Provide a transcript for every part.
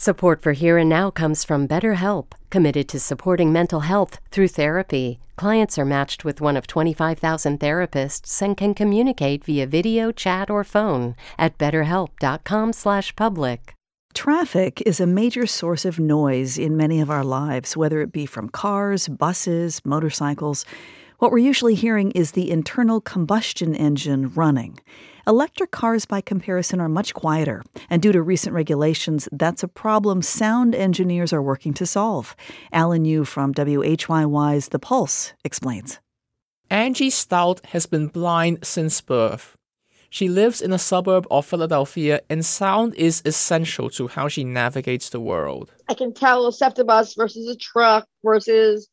Support for Here and Now comes from BetterHelp, committed to supporting mental health through therapy. Clients are matched with one of 25,000 therapists and can communicate via video, chat, or phone at betterhelp.com/public. Traffic is a major source of noise in many of our lives, whether it be from cars, buses, motorcycles. What we're usually hearing is the internal combustion engine running. Electric cars, by comparison, are much quieter, and due to recent regulations, that's a problem sound engineers are working to solve. Alan Yu from WHYY's The Pulse explains. Angie Stout has been blind since birth. She lives in a suburb of Philadelphia, and sound is essential to how she navigates the world. I can tell a SEPTA bus versus a truck versus,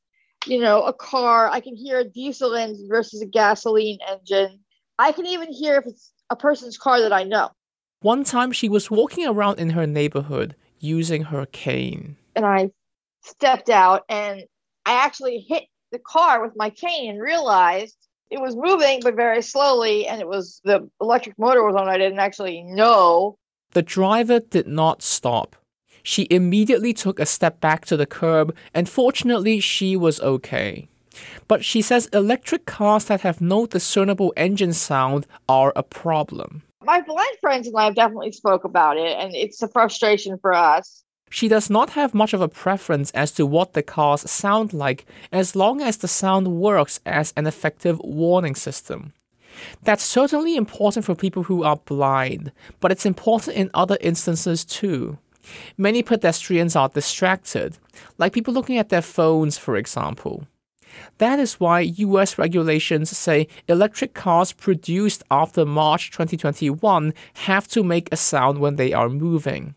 a car. I can hear a diesel engine versus a gasoline engine. I can even hear if it's a person's car that I know. One time she was walking around in her neighborhood using her cane. And I stepped out and I actually hit the car with my cane and realized it was moving, but very slowly, and it was the electric motor was on. I didn't actually know. The driver did not stop. She immediately took a step back to the curb, and fortunately, she was okay. But she says electric cars that have no discernible engine sound are a problem. My blind friends and I have definitely spoke about it, and it's a frustration for us. She does not have much of a preference as to what the cars sound like, as long as the sound works as an effective warning system. That's certainly important for people who are blind, but it's important in other instances too. Many pedestrians are distracted, like people looking at their phones, for example. That is why US regulations say electric cars produced after March 2021 have to make a sound when they are moving.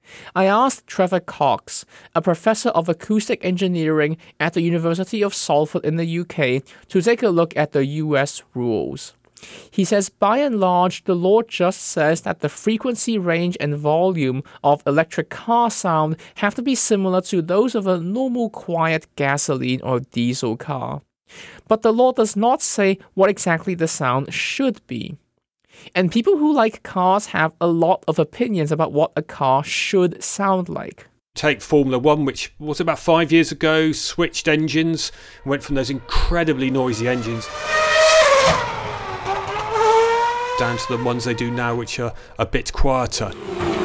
I asked Trevor Cox, a professor of acoustic engineering at the University of Salford in the UK, to take a look at the US rules. He says by and large, the law just says that the frequency range and volume of electric car sound have to be similar to those of a normal quiet gasoline or diesel car. But the law does not say what exactly the sound should be. And people who like cars have a lot of opinions about what a car should sound like. Take Formula One, which was about 5 years ago, switched engines, went from those incredibly noisy engines down to the ones they do now, which are a bit quieter.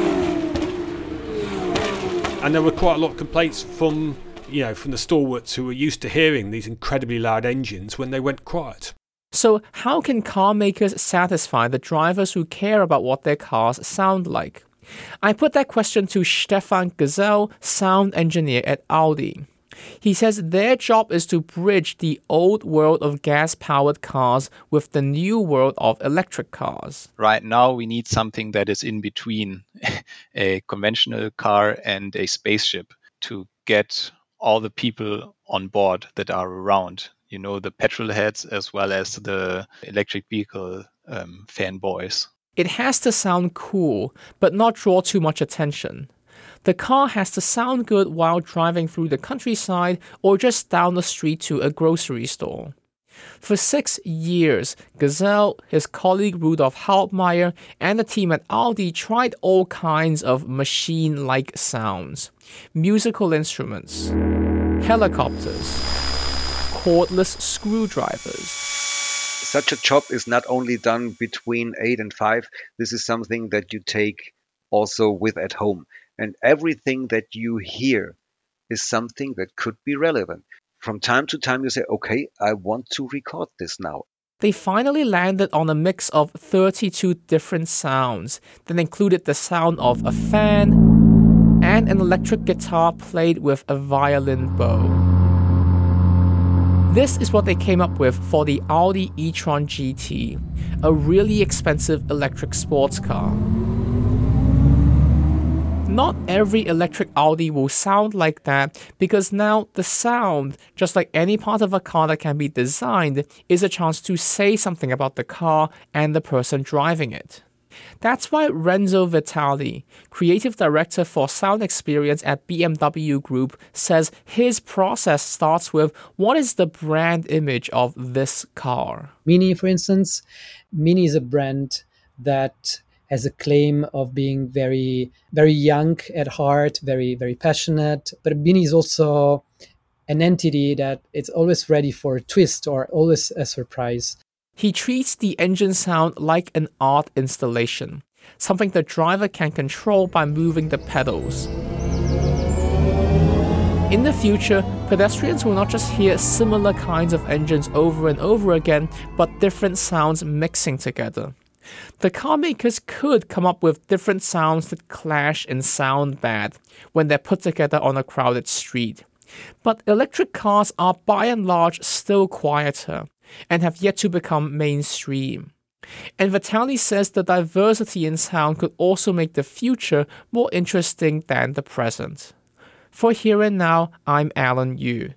And there were quite a lot of complaints from the stalwarts who were used to hearing these incredibly loud engines when they went quiet. So how can car makers satisfy the drivers who care about what their cars sound like? I put that question to Stefan Gesell, sound engineer at Audi. He says their job is to bridge the old world of gas-powered cars with the new world of electric cars. Right now, we need something that is in between a conventional car and a spaceship to get all the people on board that are around. The petrol heads as well as the electric vehicle fanboys. It has to sound cool, but not draw too much attention. The car has to sound good while driving through the countryside or just down the street to a grocery store. For 6 years, Gesell, his colleague Rudolf Halbmeier, and the team at Audi tried all kinds of machine-like sounds. Musical instruments, helicopters, cordless screwdrivers. Such a job is not only done between 8 and 5. This is something that you take also with at home. And everything that you hear is something that could be relevant. From time to time you say, okay, I want to record this now. They finally landed on a mix of 32 different sounds that included the sound of a fan and an electric guitar played with a violin bow. This is what they came up with for the Audi e-tron GT, a really expensive electric sports car. Not every electric Audi will sound like that because now the sound, just like any part of a car that can be designed, is a chance to say something about the car and the person driving it. That's why Renzo Vitali, creative director for sound experience at BMW Group, says his process starts with what is the brand image of this car. Mini, for instance. Mini is a brand that has a claim of being very, very young at heart, very, very passionate. But Bini is also an entity that it's always ready for a twist or always a surprise. He treats the engine sound like an art installation, something the driver can control by moving the pedals. In the future, pedestrians will not just hear similar kinds of engines over and over again, but different sounds mixing together. The car makers could come up with different sounds that clash and sound bad when they're put together on a crowded street. But electric cars are by and large still quieter and have yet to become mainstream. And Vitali says the diversity in sound could also make the future more interesting than the present. For Here and Now, I'm Alan Yu.